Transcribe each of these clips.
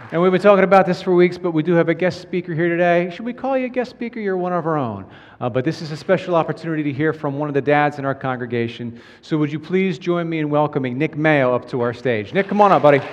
And we've been talking about this for weeks, but we do have a guest speaker here today. Should we call you a guest speaker? You're one of our own. But this is a special opportunity to hear from one of the dads in our congregation. So would you please join me in welcoming Nick Mayo up to our stage. Nick, come on up, buddy.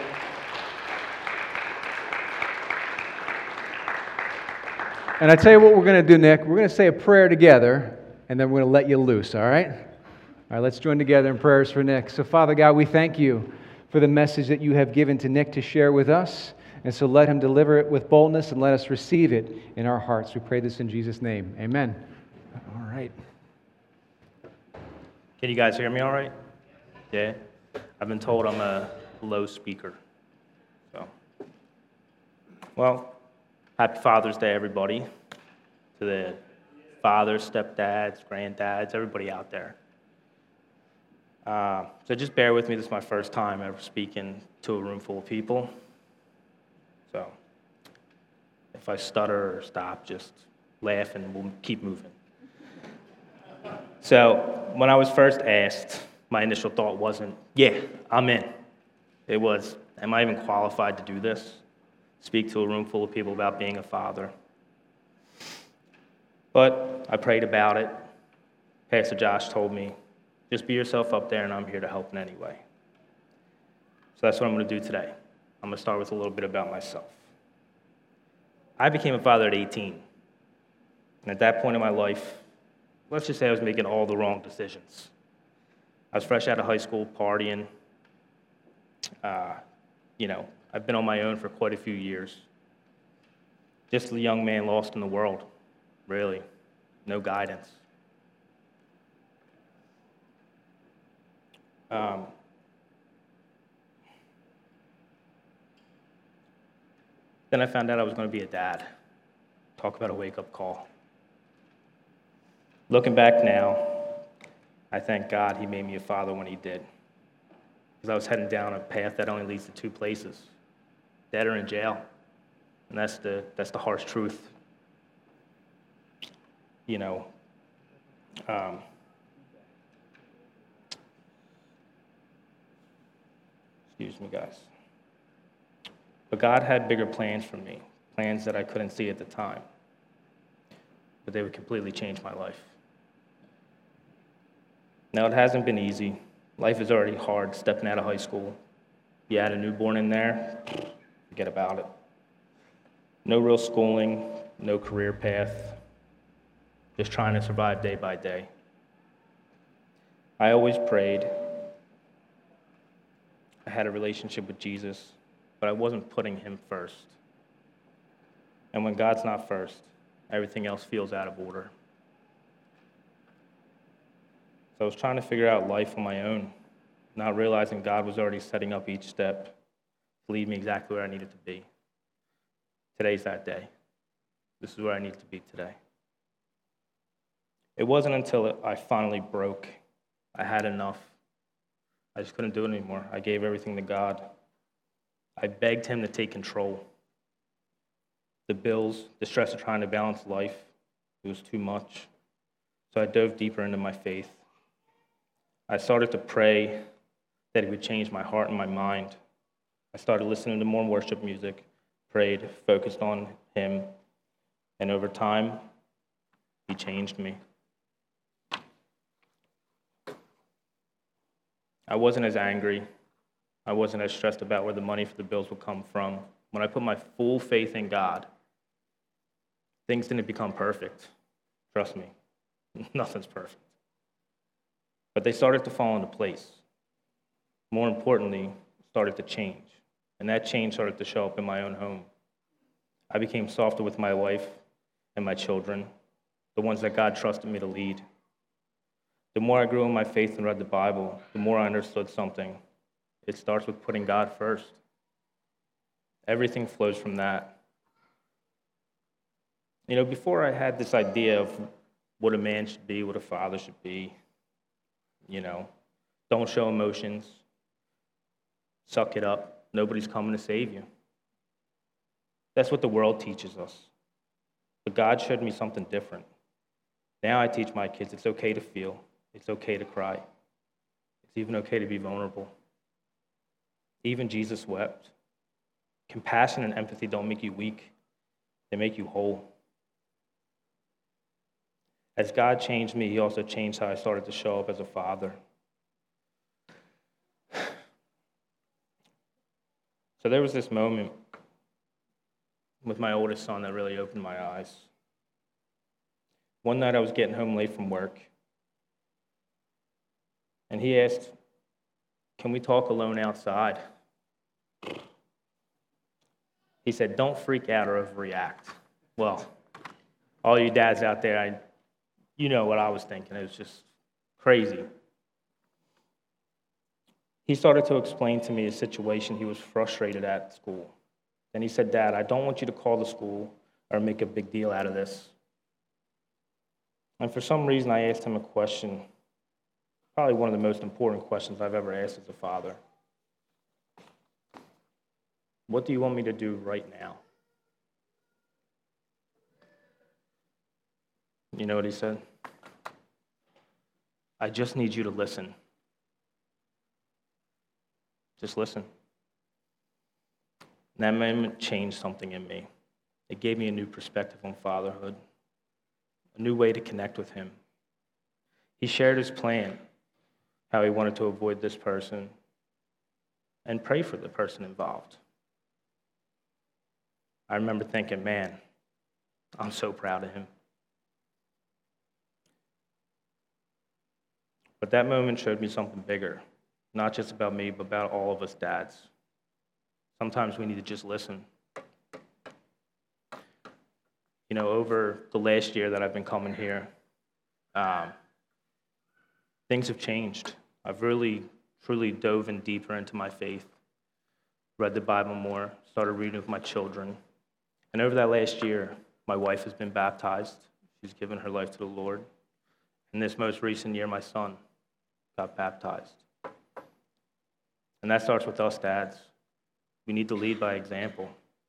And I tell you what we're going to do, Nick. We're going to say a prayer together, and then we're going to let you loose, all right? All right, let's join together in prayers for Nick. So, Father God, we thank you for the message that you have given to Nick to share with us. And so let him deliver it with boldness and let us receive it in our hearts. We pray this in Jesus' name. Amen. All right. Can you guys hear me all right? Yeah? I've been told I'm a low speaker. So, well, happy Father's Day, everybody. To the fathers, stepdads, granddads, everybody out there. So just bear with me. This is my first time ever speaking to a room full of people. So if I stutter or stop, just laugh and we'll keep moving. So when I was first asked, my initial thought wasn't, yeah, I'm in. It was, am I even qualified to do this? Speak to a room full of people about being a father. But I prayed about it. Pastor Josh told me, just be yourself up there and I'm here to help in any way. So that's what I'm going to do today. I'm going to start with a little bit about myself. I became a father at 18. And at that point in my life, let's just say I was making all the wrong decisions. I was fresh out of high school, partying. I've been on my own for quite a few years. Just a young man lost in the world, really. No guidance. Then I found out I was going to be a dad. Talk about a wake-up call. Looking back now, I thank God he made me a father when he did. Because I was heading down a path that only leads to two places, dead or in jail. And that's the harsh truth. Excuse me, guys. But God had bigger plans for me, plans that I couldn't see at the time. But they would completely change my life. Now, it hasn't been easy. Life is already hard stepping out of high school. You add a newborn in there, forget about it. No real schooling, no career path, just trying to survive day by day. I always prayed. I had a relationship with Jesus, but I wasn't putting him first. And when God's not first, everything else feels out of order. So I was trying to figure out life on my own, not realizing God was already setting up each step to lead me exactly where I needed to be. Today's that day. This is where I need to be today. It wasn't until I finally broke, I had enough. I just couldn't do it anymore. I gave everything to God. I begged him to take control. The bills, the stress of trying to balance life, it was too much. So I dove deeper into my faith. I started to pray that he would change my heart and my mind. I started listening to more worship music, prayed, focused on him, and over time, he changed me. I wasn't as angry. I wasn't as stressed about where the money for the bills would come from. When I put my full faith in God, things didn't become perfect. Trust me, nothing's perfect. But they started to fall into place. More importantly, started to change. And that change started to show up in my own home. I became softer with my wife and my children, the ones that God trusted me to lead. The more I grew in my faith and read the Bible, the more I understood something. It starts with putting God first. Everything flows from that. Before I had this idea of what a man should be, what a father should be, don't show emotions, suck it up, nobody's coming to save you. That's what the world teaches us. But God showed me something different. Now I teach my kids it's okay to feel. It's okay to cry. It's even okay to be vulnerable. Even Jesus wept. Compassion and empathy don't make you weak, they make you whole. As God changed me, he also changed how I started to show up as a father. So there was this moment with my oldest son that really opened my eyes. One night I was getting home late from work, and he asked, "Can we talk alone outside?" He said, "Don't freak out or overreact." Well, all you dads out there, you know what I was thinking. It was just crazy. He started to explain to me a situation he was frustrated at school. Then he said, "Dad, I don't want you to call the school or make a big deal out of this." And for some reason, I asked him a question, probably one of the most important questions I've ever asked as a father. What do you want me to do right now? You know what he said? "I just need you to listen. Just listen." And that moment changed something in me. It gave me a new perspective on fatherhood, a new way to connect with him. He shared his plan, how he wanted to avoid this person, and pray for the person involved. I remember thinking, man, I'm so proud of him. But that moment showed me something bigger, not just about me, but about all of us dads. Sometimes we need to just listen. You know, over the last year that I've been coming here, things have changed. I've really, truly dove in deeper into my faith, read the Bible more, started reading with my children. And over that last year, my wife has been baptized. She's given her life to the Lord. And this most recent year, my son got baptized. And that starts with us dads. We need to lead by example.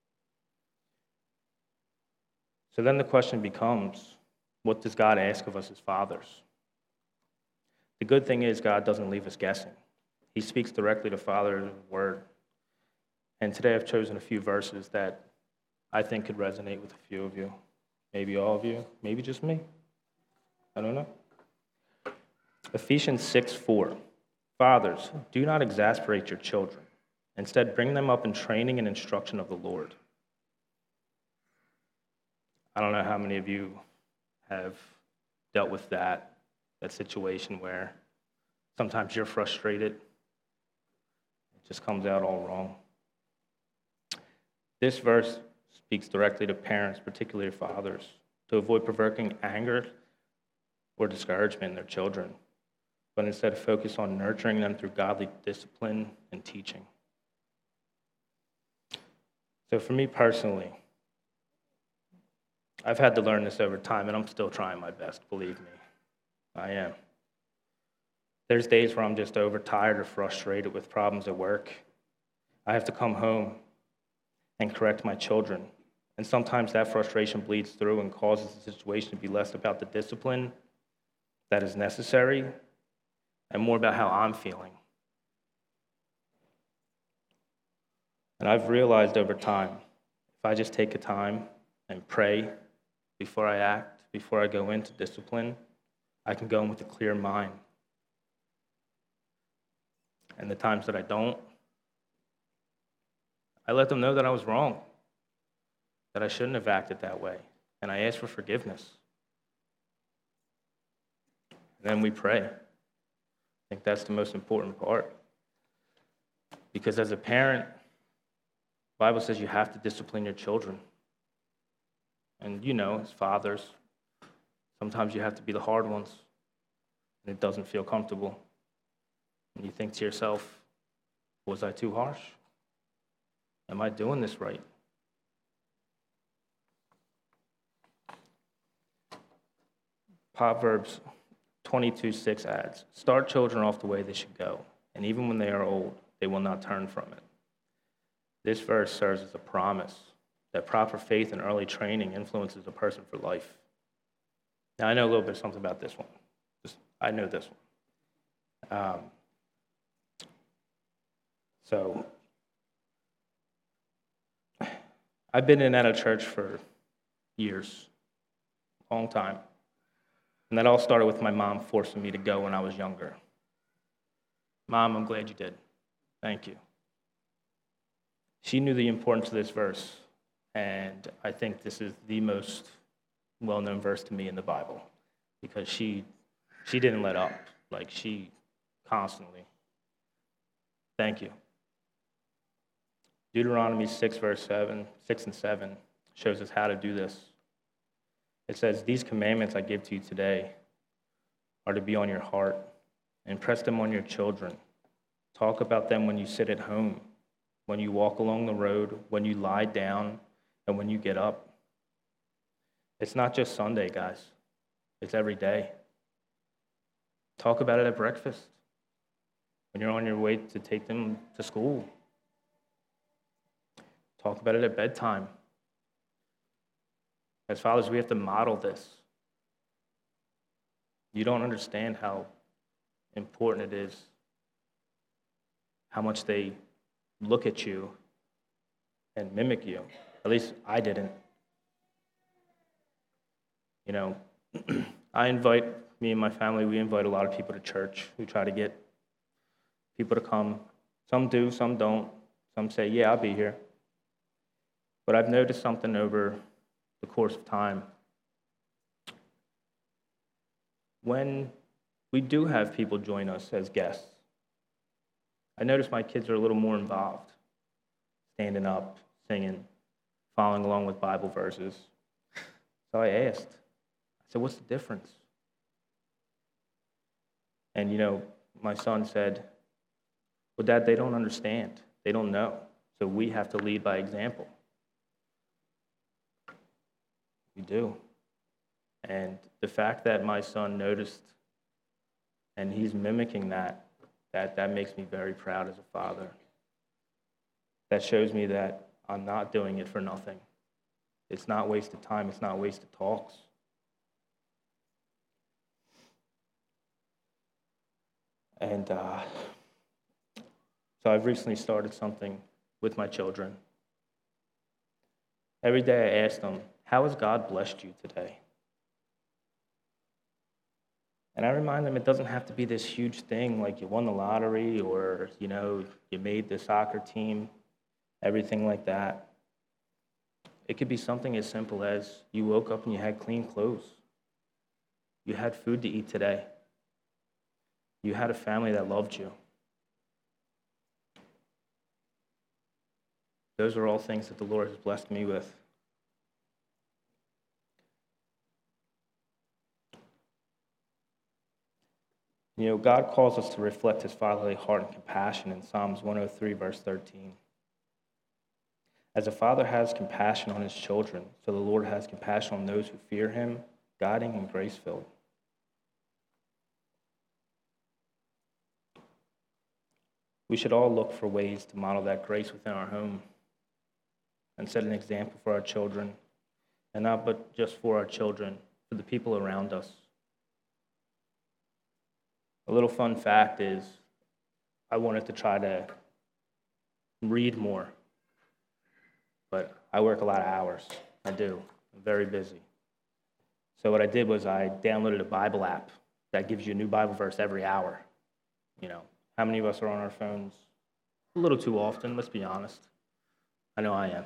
So then the question becomes, what does God ask of us as fathers? The good thing is God doesn't leave us guessing. He speaks directly to Father in His Word. And today I've chosen a few verses that I think could resonate with a few of you. Maybe all of you, maybe just me. I don't know. Ephesians 6:4. "Fathers, do not exasperate your children. Instead, bring them up in training and instruction of the Lord." I don't know how many of you have dealt with that situation where sometimes you're frustrated. It just comes out all wrong. This verse speaks directly to parents, particularly fathers, to avoid provoking anger or discouragement in their children, but instead focus on nurturing them through godly discipline and teaching. So for me personally, I've had to learn this over time, and I'm still trying my best, believe me. I am. There's days where I'm just overtired or frustrated with problems at work. I have to come home and correct my children. And sometimes that frustration bleeds through and causes the situation to be less about the discipline that is necessary and more about how I'm feeling. And I've realized over time, if I just take a time and pray before I act, before I go into discipline, I can go in with a clear mind. And the times that I don't, I let them know that I was wrong, that I shouldn't have acted that way, and I ask for forgiveness. And then we pray. I think that's the most important part. Because as a parent, the Bible says you have to discipline your children. And you know, as fathers, sometimes you have to be the hard ones, and it doesn't feel comfortable. And you think to yourself, was I too harsh? Am I doing this right? Proverbs 22:6 adds, "Start children off the way they should go, and even when they are old, they will not turn from it." This verse serves as a promise that proper faith and early training influences a person for life. Now, I know a little bit something about this one. I know this one. So, I've been in and out of church for years, long time. And that all started with my mom forcing me to go when I was younger. Mom, I'm glad you did. Thank you. She knew the importance of this verse, and I think this is the most well-known verse to me in the Bible, because she didn't let up. Like, she constantly. Thank you. Deuteronomy 6, verse 6 and 7 shows us how to do this. It says, "These commandments I give to you today are to be on your heart. Impress them on your children. Talk about them when you sit at home, when you walk along the road, when you lie down, and when you get up." It's not just Sunday, guys. It's every day. Talk about it at breakfast, when you're on your way to take them to school. Talk about it at bedtime. As fathers, we have to model this. You don't understand how important it is, how much they look at you and mimic you. At least I didn't. You know, me and my family, we invite a lot of people to church. We try to get people to come. Some do, some don't. Some say, yeah, I'll be here. But I've noticed something over the course of time. When we do have people join us as guests, I notice my kids are a little more involved, standing up, singing, following along with Bible verses. So I asked, I said, what's the difference? And, my son said, well, Dad, they don't understand. They don't know. So we have to lead by example. We do. And the fact that my son noticed and he's mimicking that makes me very proud as a father. That shows me that I'm not doing it for nothing. It's not wasted time. It's not wasted talks. And so I've recently started something with my children. Every day I ask them, how has God blessed you today? And I remind them it doesn't have to be this huge thing like you won the lottery or, you made the soccer team, everything like that. It could be something as simple as you woke up and you had clean clothes. You had food to eat today. You had a family that loved you. Those are all things that the Lord has blessed me with. God calls us to reflect his fatherly heart and compassion in Psalms 103, verse 13. As a father has compassion on his children, so the Lord has compassion on those who fear him, guiding and grace-filled. We should all look for ways to model that grace within our home and set an example for our children, and not but just for our children, for the people around us. A little fun fact is I wanted to try to read more, but I work a lot of hours. I do. I'm very busy. So what I did was I downloaded a Bible app that gives you a new Bible verse every hour. How many of us are on our phones? A little too often, let's be honest. I know I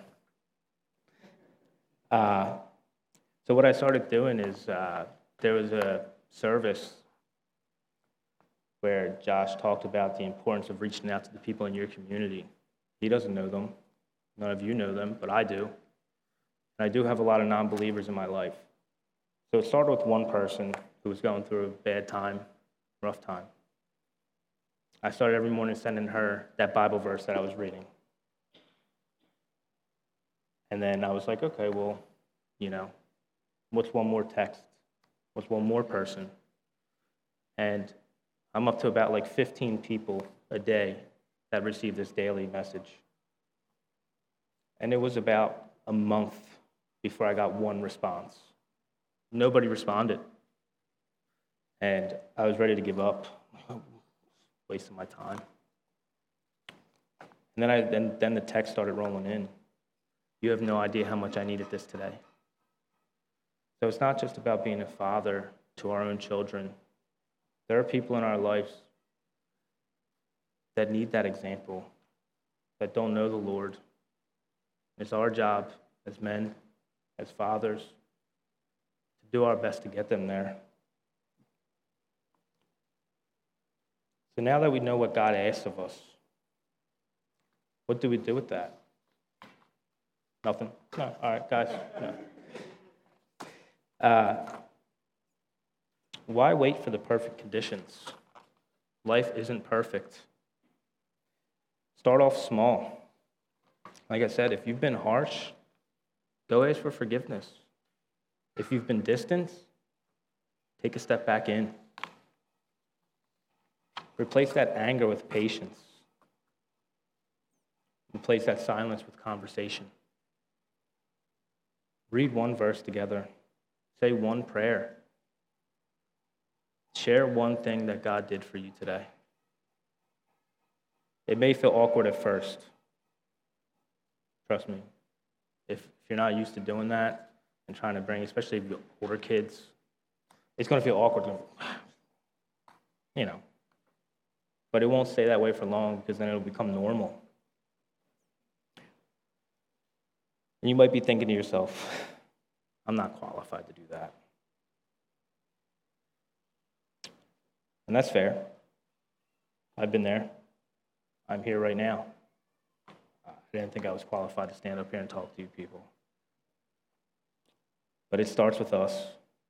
am. So what I started doing is there was a service where Josh talked about the importance of reaching out to the people in your community. He doesn't know them. None of you know them, but I do. And I do have a lot of non-believers in my life. So it started with one person who was going through a bad time, rough time. I started every morning sending her that Bible verse that I was reading. And then I was like, okay, well, what's one more text? What's one more person? And I'm up to about 15 people a day that receive this daily message. And it was about a month before I got one response. Nobody responded. And I was ready to give up. Wasting my time. And then the text started rolling in. You have no idea how much I needed this today. So it's not just about being a father to our own children. There are people in our lives that need that example, that don't know the Lord. It's our job as men, as fathers, to do our best to get them there. So now that we know what God asks of us, what do we do with that? Nothing? No. All right, guys. No. Why wait for the perfect conditions? Life isn't perfect. Start off small. Like I said, if you've been harsh, go ask for forgiveness. If you've been distant, take a step back in. Replace that anger with patience. Replace that silence with conversation. Read one verse together. Say one prayer. Share one thing that God did for you today. It may feel awkward at first. Trust me. If you're not used to doing that and trying to bring, especially if you're older kids, it's going to feel awkward. But it won't stay that way for long because then it'll become normal. And you might be thinking to yourself, I'm not qualified to do that. And that's fair. I've been there. I'm here right now. I didn't think I was qualified to stand up here and talk to you people. But it starts with us.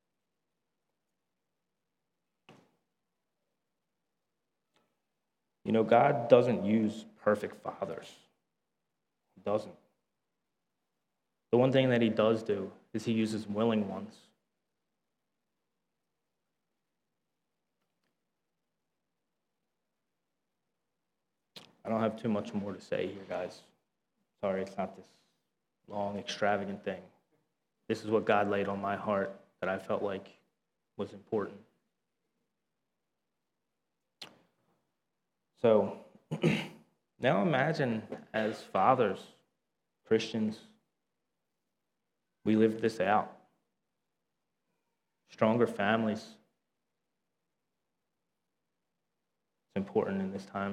God doesn't use perfect fathers. He doesn't. The one thing that he does do is he uses willing ones. I don't have too much more to say here, guys. Sorry, it's not this long, extravagant thing. This is what God laid on my heart that I felt like was important. So, now imagine as fathers, Christians, we live this out. Stronger families. It's important in this time.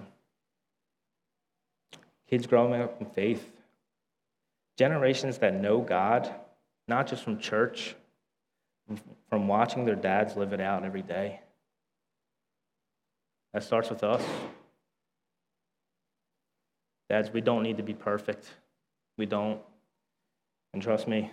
Kids growing up in faith. Generations that know God, not just from church, from watching their dads live it out every day. That starts with us. Dads, we don't need to be perfect. We don't. And trust me,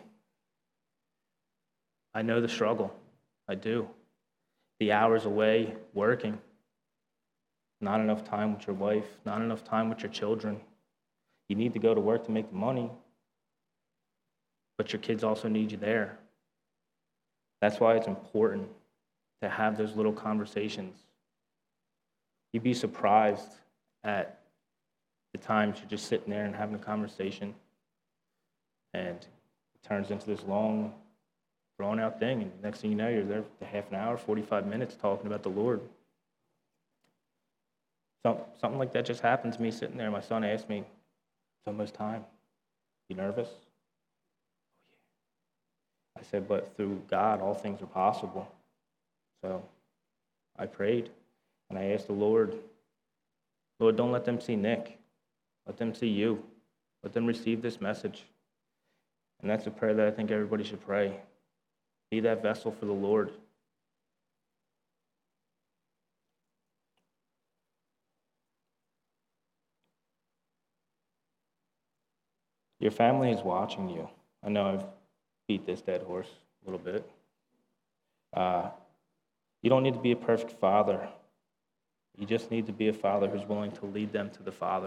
I know the struggle. I do. The hours away working. Not enough time with your wife. Not enough time with your children. You need to go to work to make the money. But your kids also need you there. That's why it's important to have those little conversations. You'd be surprised at the times you're just sitting there and having a conversation, and it turns into this long, drawn-out thing, and next thing you know, you're there for half an hour, 45 minutes talking about the Lord. Something like that just happened to me sitting there. My son asked me, it's almost time. You nervous? I said, but through God, all things are possible. So I prayed, and I asked the Lord, don't let them see Nick. Let them see you. Let them receive this message. And that's a prayer that I think everybody should pray. Be that vessel for the Lord. Your family is watching you. I know I've beat this dead horse a little bit. You don't need to be a perfect father. You just need to be a father who's willing to lead them to the Father.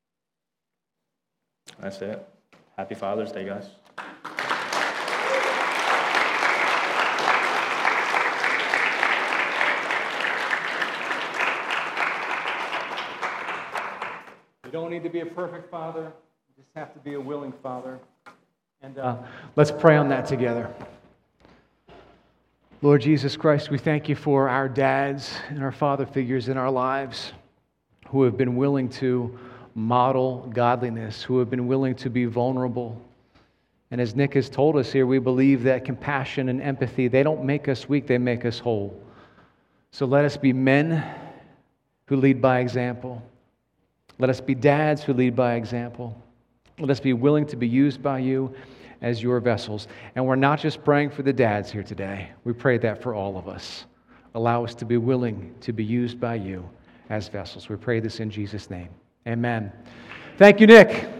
That's it. Happy Father's Day, guys. You don't need to be a perfect father. You just have to be a willing father. And let's pray on that together. Lord Jesus Christ, we thank you for our dads and our father figures in our lives who have been willing to model godliness, who have been willing to be vulnerable And as Nick has told us here, we believe that compassion and empathy, they don't make us weak, they make us whole. So let us be men who lead by example. Let us be dads who lead by example. Let us be willing to be used by you as your vessels. And we're not just praying for the dads here today. We pray that for all of us. Allow us to be willing to be used by you as vessels. We pray this in Jesus' name. Amen. Thank you, Nick.